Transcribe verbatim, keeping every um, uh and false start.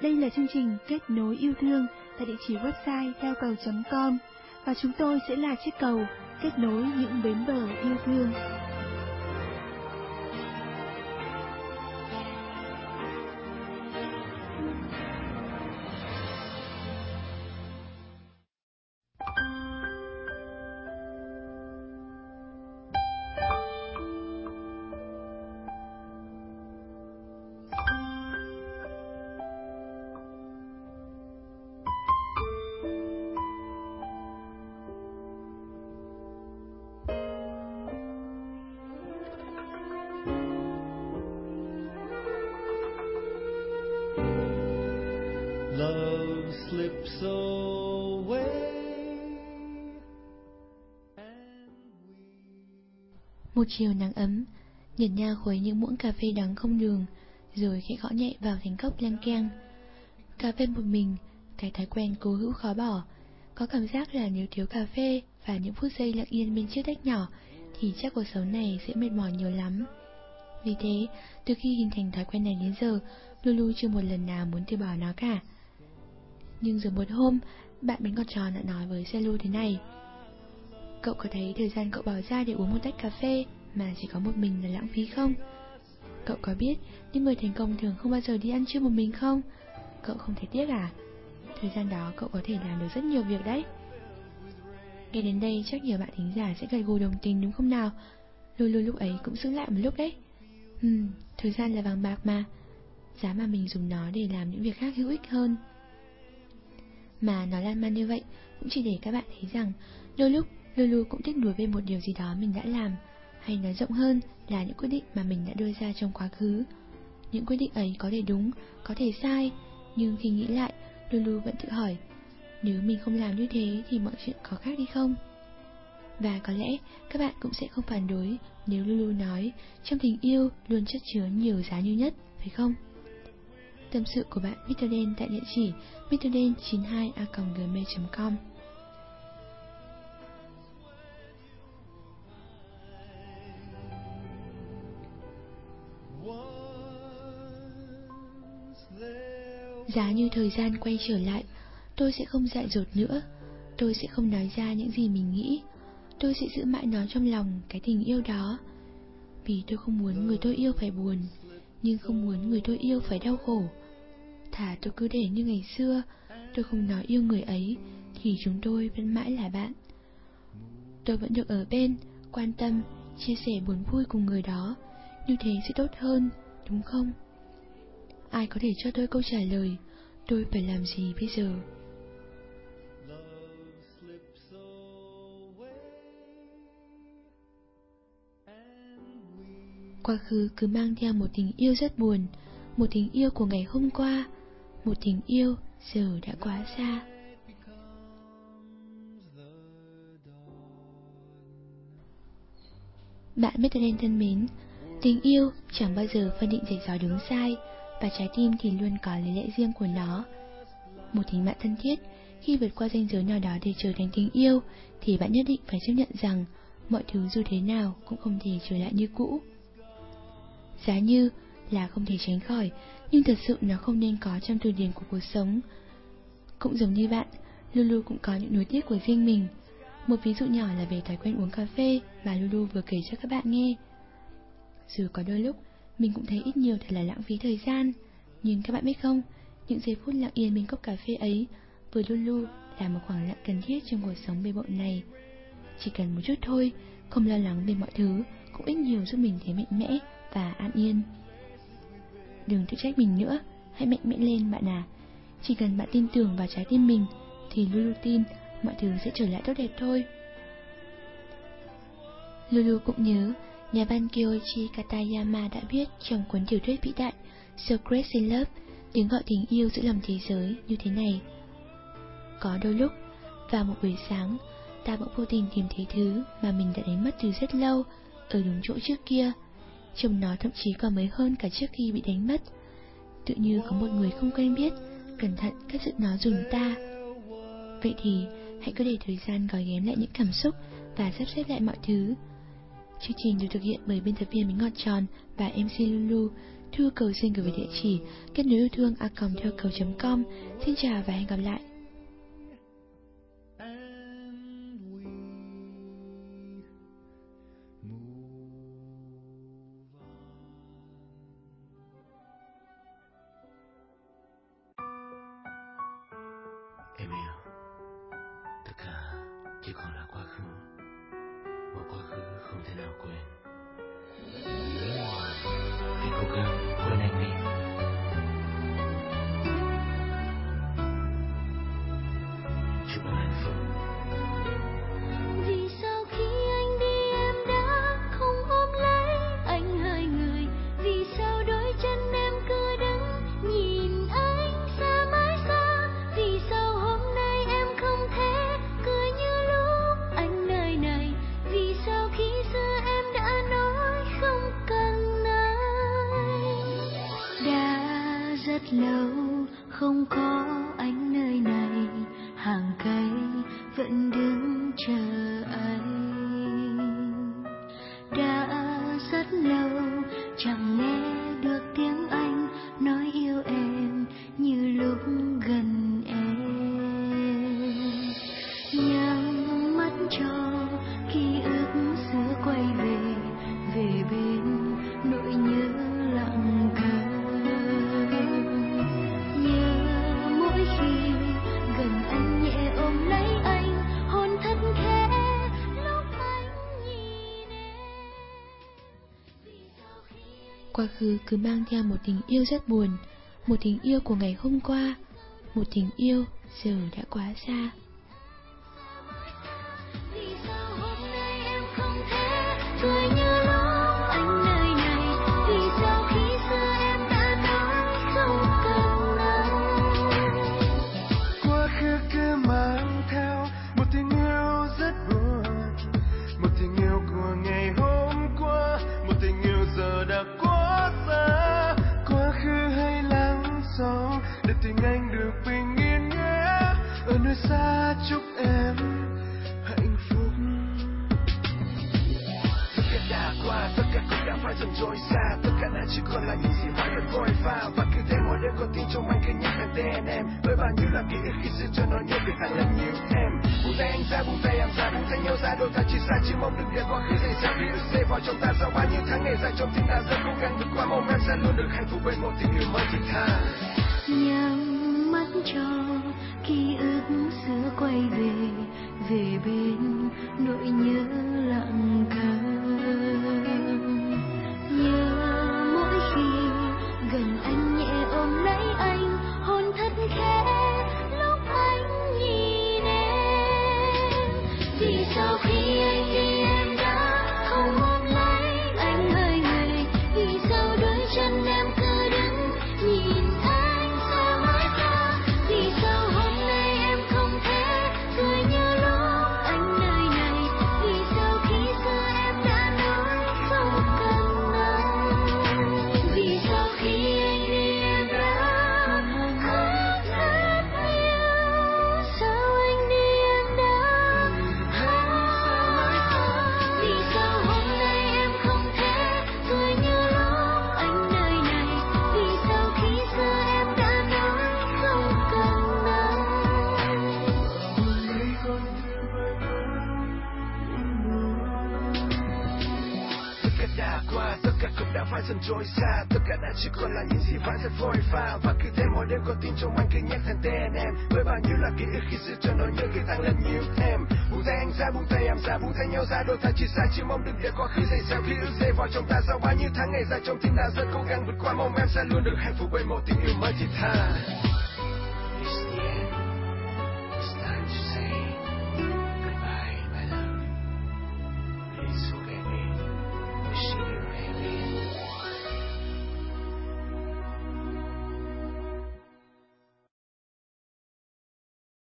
Đây là chương trình Kết nối yêu thương tại địa chỉ website theo cầu chấm com và chúng tôi sẽ là chiếc cầu kết nối những bến bờ yêu thương. Love slips away Một chiều nắng ấm, Nhật Nha khuấy những muỗng cà phê đắng không đường, rồi khẽ gõ nhẹ vào thành cốc leng keng. Cà phê một mình, cái thói quen cố hữu khó bỏ. Có cảm giác là nếu thiếu cà phê và những phút giây lặng yên bên chiếc tách nhỏ, thì chắc cuộc sống này sẽ mệt mỏi nhiều lắm. Vì thế, từ khi hình thành thói quen này đến giờ, Lulu chưa một lần nào muốn từ bỏ nó cả. Nhưng rồi một hôm, bạn bánh ngọt tròn đã nói với Selu thế này: cậu có thấy thời gian cậu bỏ ra để uống một tách cà phê mà chỉ có một mình là lãng phí không? Cậu có biết những người thành công thường không bao giờ đi ăn trưa một mình không? Cậu không thấy tiếc à? Thời gian đó cậu có thể làm được rất nhiều việc đấy. Nghe đến đây chắc nhiều bạn thính giả sẽ gật gù đồng tình đúng không nào? Lulu lúc ấy cũng sững lại một lúc đấy. Hmm, thời gian là vàng bạc mà. Giá mà mình dùng nó để làm những việc khác hữu ích hơn. Mà nó lan man như vậy cũng chỉ để các bạn thấy rằng đôi lúc Lulu cũng tiếc nuối về một điều gì đó mình đã làm, hay nói rộng hơn là những quyết định mà mình đã đưa ra trong quá khứ. Những quyết định ấy có thể đúng, có thể sai, nhưng khi nghĩ lại, Lulu vẫn tự hỏi, nếu mình không làm như thế thì mọi chuyện có khác đi không? Và có lẽ các bạn cũng sẽ không phản đối nếu Lulu nói trong tình yêu luôn chất chứa nhiều giá như nhất, phải không? Tâm sự của bạn mít tơ Dan tại địa chỉ mít tơ dan chín hai a còng gmail chấm com. Giá như thời gian quay trở lại, tôi sẽ không dại dột nữa. Tôi sẽ không nói ra những gì mình nghĩ. Tôi sẽ giữ mãi nó trong lòng, cái tình yêu đó. Vì tôi không muốn người tôi yêu phải buồn, nhưng không muốn người tôi yêu phải đau khổ. Thà tôi cứ để như ngày xưa, tôi không nói yêu người ấy, thì chúng tôi vẫn mãi là bạn. Tôi vẫn được ở bên, quan tâm, chia sẻ buồn vui cùng người đó. Như thế sẽ tốt hơn, đúng không? Ai có thể cho tôi câu trả lời tôi phải làm gì bây giờ? Quá khứ cứ mang theo một tình yêu rất buồn, một tình yêu của ngày hôm qua, một tình yêu giờ đã quá xa. Bạn mít tơ Dan thân mến, tình yêu chẳng bao giờ phân định rạch ròi đúng sai, và trái tim thì luôn có lý lẽ riêng của nó. Một tình bạn thân thiết, khi vượt qua ranh giới nào đó để trở thành tình yêu, thì bạn nhất định phải chấp nhận rằng mọi thứ dù thế nào cũng không thể trở lại như cũ. Giá như là không thể tránh khỏi, nhưng thật sự nó không nên có trong từ điển của cuộc sống. Cũng giống như bạn, Lulu cũng có những nuối tiếc của riêng mình. Một ví dụ nhỏ là về thói quen uống cà phê mà Lulu vừa kể cho các bạn nghe. Dù có đôi lúc mình cũng thấy ít nhiều thật là lãng phí thời gian, nhưng các bạn biết không, những giây phút lặng yên bên cốc cà phê ấy với Lulu là một khoảng lặng cần thiết trong cuộc sống bề bộn này. Chỉ cần một chút thôi, không lo lắng về mọi thứ, cũng ít nhiều giúp mình thấy mạnh mẽ và an yên. Đừng tự trách mình nữa, hãy mạnh mẽ lên bạn à. Chỉ cần bạn tin tưởng vào trái tim mình, thì Lulu tin mọi thứ sẽ trở lại tốt đẹp thôi. Lulu cũng nhớ nhà văn Kyoichi Katayama đã viết trong cuốn tiểu thuyết vĩ đại Secrets in Love, tiếng gọi tình yêu giữa lòng thế giới như thế này: có đôi lúc, vào một buổi sáng, ta bỗng vô tình tìm thấy thứ mà mình đã đánh mất từ rất lâu ở đúng chỗ trước kia. Trông nó thậm chí còn mới hơn cả trước khi bị đánh mất. Tự như có một người không quen biết cẩn thận cất giữ nó giùm ta. Vậy thì hãy cứ để thời gian gói ghém lại những cảm xúc và sắp xếp lại mọi thứ. Chương trình được thực hiện bởi biên tập viên Bánh Ngọt Tròn và em xê Lulu. Thư cầu xin gửi về địa chỉ kết nối yêu thương a còng theo cầu chấm com. Xin chào và hẹn gặp lại. Em yêu, tất cả chỉ còn là quá khứ, một quá khứ không thể nào quên. Hãy cố gắng quên anh đi. Chúc anh hạnh phúc. Vì sao khi anh đi em đã không ôm lấy anh hai người? Vì sao đôi chân em cứ đứng nhìn anh xa mãi xa? Vì sao hôm nay em không thể cười như lúc anh nơi này? Vì sao khi xưa em đã nói không cần anh? Đã rất lâu không có anh nơi này, hàng cây vẫn đứng chờ anh. Đã rất lâu chẳng nghe được tiếng anh nói yêu em như lúc gần em. Nhắm mắt cho ký ức xưa quay về, về bên nỗi nhớ lặng thầm. Nhớ mỗi khi gần anh nhẹ ôm lấy anh, hôn thật khẽ lúc anh nhìn em. Quá khứ cứ mang theo một tình yêu rất buồn, một tình yêu của ngày hôm qua, một tình yêu giờ đã quá xa. Vì sao hôm nay em không thể cười như lúc anh nơi này? Vì sao khi xưa em đã nói không cần anh? Quá khứ cứ mang theo một tình yêu rất buồn, một tình yêu của ngày hôm qua, một tình yêu giờ đã quá xa. Quá khứ hãy lắng xuống để tình anh được bình yên nhé. Ở nơi xa chúc em hạnh phúc. Tất cả đã qua, tất cả cũng đã phải dần trôi xa, tất cả đã chỉ còn là những gì mãi vẫn vội pha. Và cứ thế mỗi đêm con tim trong anh cứ nhắc đến tên em, với bao nhiêu là ký ức khi xưa cho nó nhớ về anh lần nhiều em. Buông tay anh ra, buông tay em ra, buông tay nhau ra, đôi ta chỉ xa chỉ mong được để quá khứ dày dặn đi được dây vào trong ta sau bao nhiêu tháng ngày dài trong tim ta rất cố gắng vượt qua, mong em sẽ luôn được hạnh phúc bên một tình yêu mới thiết tha. Nhắm mắt cho ký ức xưa quay về, về bên nỗi nhớ lặng thầm. Nhớ mỗi khi gần anh nhẹ ôm lấy anh, hôn thật khẽ lúc anh nhìn em. Vì sao khi anh đi em đã không ôm lấy anh hơi người? Vì sao đôi chân em cứ đứng nhìn anh xa mãi xa? Vì sao hôm nay em không thể cười như lúc anh nơi này? Vì sao khi xưa em đã nói không cần anh? Vì sao khi anh đi em đã khóc rất nhiều? Sao anh đi em đã khóc? Vì sao hôm nay em không thể cười như lúc anh nơi này? Vì sao khi xưa em đã nói không cần anh? Tất cả đã qua, tất cả cũng đã phải dần trôi xa, tất cả đã chỉ còn là những gì vẫn rất vội pha. Và cứ thế mỗi đêm con tim trong anh cứ nhắc đến tên em, với bao nhiêu là ký ức khi xưa cho nó nhớ ngày tăng lên nhiều em. Buông tay anh ra, buông tay em ra, buông tay nhau ra, đôi ta chỉ xa chỉ mong được để quá khứ dày dặn ký ức dây vào trong ta sau bao nhiêu tháng ngày dài trong tim ta rất cố gắng vượt qua, mong em sẽ luôn được hạnh phúc bên một tình yêu mới thiết tha.